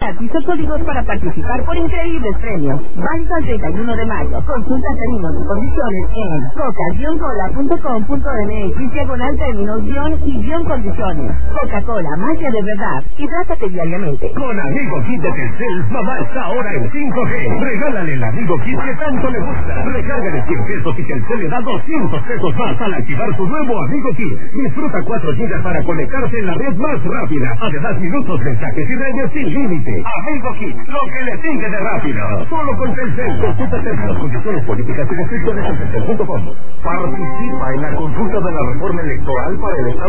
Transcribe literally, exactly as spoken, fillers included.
gratis o códigos para participar por increíbles premios. Válido al treinta y uno de mayo. Consulta términos y condiciones en coca guion cola punto com punto m x diagonal términos guión y guión condiciones. Coca-Cola, magia de verdad. Hidrátate diariamente. Con Amigo Kit de Telcel, mamá está ahora en cinco G. Regálale el Amigo Kit que tanto le gusta. Recárgale cien pesos y Telcel le da doscientos pesos más al activar su nuevo Amigo Kit. Disfruta cuatro gigas para conectarse en la red más rápida. Además, minutos, mensajes y redes sin límite. Amigo Kit, lo que le sigue de rápido. Solo con Telcel. Consulta términos, condiciones políticas y restricciones en telcel punto com. Participa en la consulta de la reforma electoral para el Estado